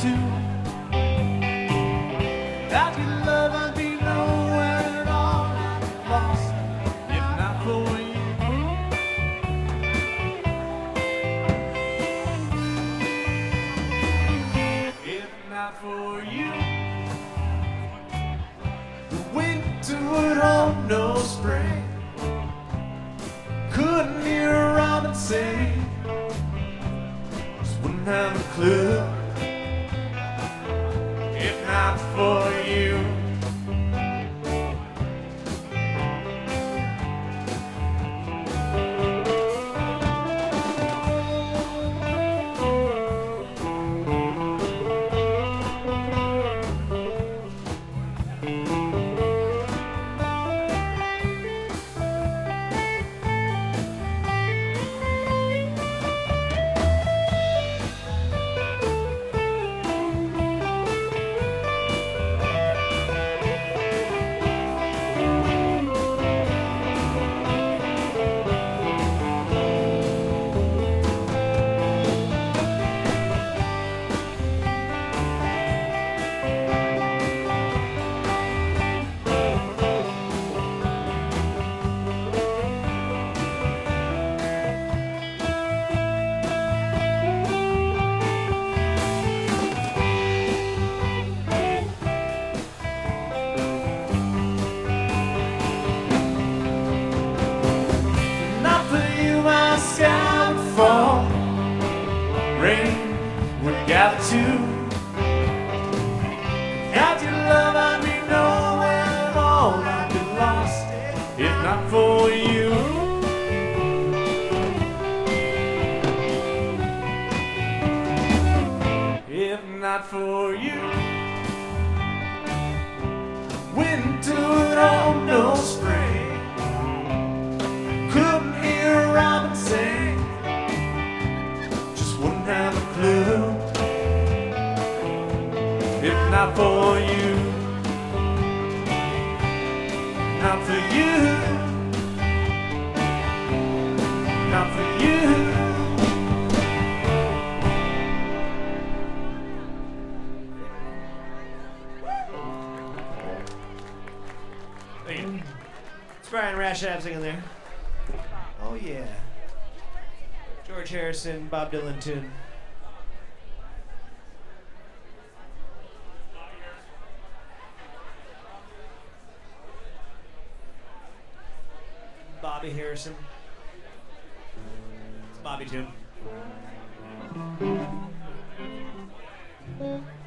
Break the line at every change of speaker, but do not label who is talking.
to. Without your love, I'd be nowhere at all. I'd be lost if not for you. If not for you, the winter would hold no spring. Couldn't hear a robin sing. Just wouldn't have a clue. If not for you. Sky would fall, rain would gather too. Without your love, I'd be nowhere at all. I'd be lost if not for you. If not for you, winter would hold no spring. Couldn't hear a robin sing. Just wouldn't have a clue. If not for you. Not for you. Not for you.
It's Brian Rashab singing there. Oh yeah. George Harrison, Bob Dylan tune. Bobby Harrison. It's Bobby tune.